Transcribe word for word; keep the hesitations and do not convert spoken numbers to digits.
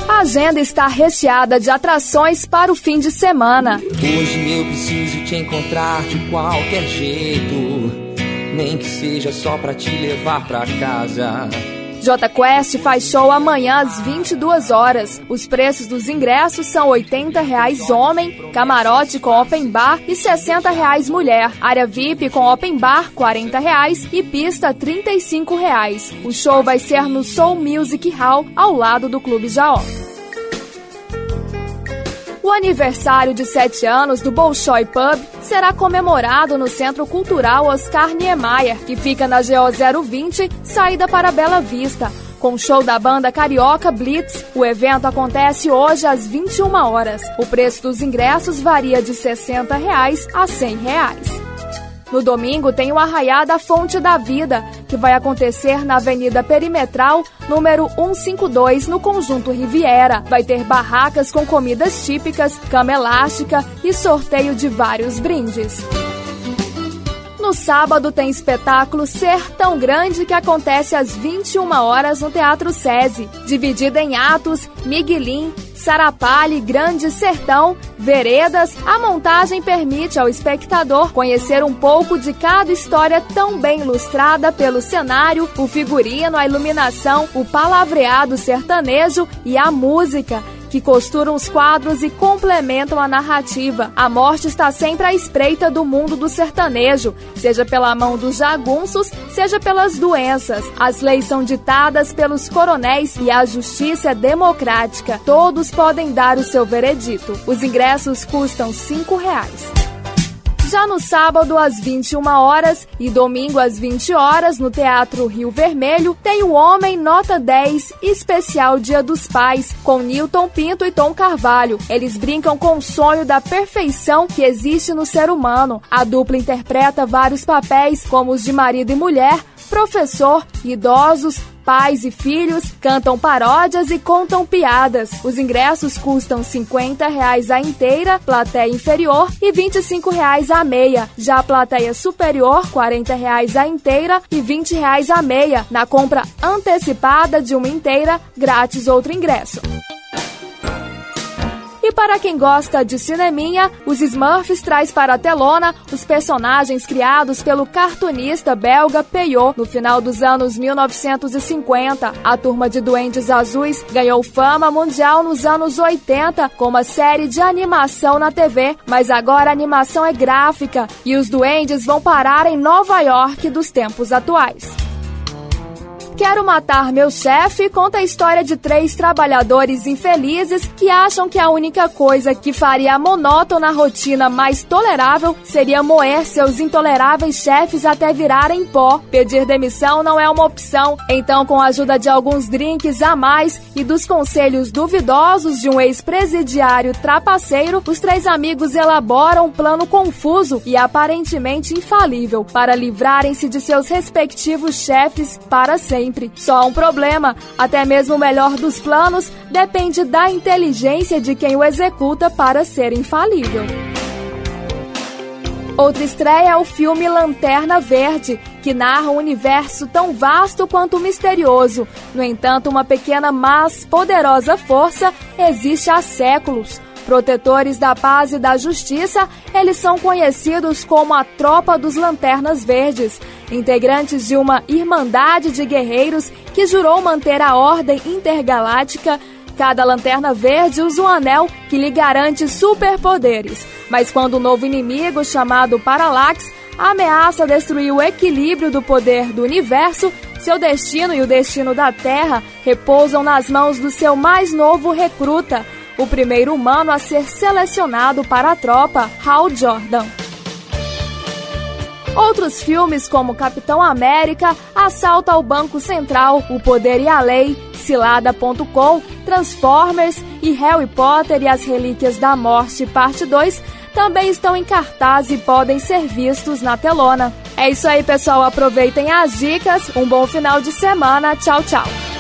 A agenda está recheada de atrações para o fim de semana. Hoje eu preciso te encontrar de qualquer jeito, nem que seja só pra te levar pra casa. Jota Quest faz show amanhã às vinte e duas horas. Os preços dos ingressos são oitenta reais homem, camarote com open bar e sessenta reais mulher. Área V I P com open bar, quarenta reais e pista, trinta e cinco reais. O show vai ser no Soul Music Hall, ao lado do Clube Jaó. O aniversário de sete anos do Bolshoi Pub será comemorado no Centro Cultural Oscar Niemeyer, que fica na G O zero vinte, saída para Bela Vista. Com show da banda carioca Blitz, o evento acontece hoje às vinte e uma horas. O preço dos ingressos varia de sessenta reais a cem reais. No domingo tem o Arraiá da Fonte da Vida, que vai acontecer na Avenida Perimetral, número cento e cinquenta e dois, no Conjunto Riviera. Vai ter barracas com comidas típicas, cama elástica e sorteio de vários brindes. No sábado tem espetáculo Ser Tão Grande, que acontece às vinte e uma horas no Teatro SESI. Dividida em atos, Miguelim, Sarapalhe, Grande Sertão, Veredas, a montagem permite ao espectador conhecer um pouco de cada história tão bem ilustrada pelo cenário, o figurino, a iluminação, o palavreado sertanejo e a música, que costuram os quadros e complementam a narrativa. A morte está sempre à espreita do mundo do sertanejo, seja pela mão dos jagunços, seja pelas doenças. As leis são ditadas pelos coronéis e a justiça é democrática. Todos podem dar o seu veredito. Os ingressos custam cinco reais. Já no sábado, às vinte e uma horas e domingo, às vinte horas, no Teatro Rio Vermelho, tem o Homem Nota dez, especial Dia dos Pais, com Nilton Pinto e Tom Carvalho. Eles brincam com o sonho da perfeição que existe no ser humano. A dupla interpreta vários papéis, como os de marido e mulher, professor, idosos, pais e filhos, cantam paródias e contam piadas. Os ingressos custam cinquenta reais a inteira, plateia inferior, e vinte e cinco reais a meia. Já a plateia superior, quarenta reais a inteira e vinte reais a meia. Na compra antecipada de uma inteira, grátis outro ingresso. E para quem gosta de cineminha, os Smurfs traz para a telona os personagens criados pelo cartunista belga Peyo no final dos anos mil novecentos e cinquenta. A turma de Duendes Azuis ganhou fama mundial nos anos oitenta com uma série de animação na T V, mas agora a animação é gráfica e os duendes vão parar em Nova York dos tempos atuais. Quero Matar Meu Chefe conta a história de três trabalhadores infelizes que acham que a única coisa que faria a monótona rotina mais tolerável seria moer seus intoleráveis chefes até virarem pó. Pedir demissão não é uma opção, então, com a ajuda de alguns drinks a mais e dos conselhos duvidosos de um ex-presidiário trapaceiro, os três amigos elaboram um plano confuso e aparentemente infalível para livrarem-se de seus respectivos chefes para sempre. Só há um problema: até mesmo o melhor dos planos depende da inteligência de quem o executa para ser infalível. Outra estreia é o filme Lanterna Verde, que narra um universo tão vasto quanto misterioso. No entanto, uma pequena, mas poderosa força existe há séculos. Protetores da paz e da justiça, eles são conhecidos como a Tropa dos Lanternas Verdes, integrantes de uma irmandade de guerreiros que jurou manter a ordem intergaláctica. Cada Lanterna Verde usa um anel que lhe garante superpoderes, mas quando o novo inimigo, chamado Parallax, ameaça destruir o equilíbrio do poder do universo, seu destino e o destino da Terra repousam nas mãos do seu mais novo recruta, o primeiro humano a ser selecionado para a tropa, Hal Jordan. Outros filmes como Capitão América, Assalto ao Banco Central, O Poder e a Lei, Cilada ponto com, Transformers e Harry Potter e as Relíquias da Morte, parte dois, também estão em cartaz e podem ser vistos na telona. É isso aí, pessoal. Aproveitem as dicas. Um bom final de semana. Tchau, tchau.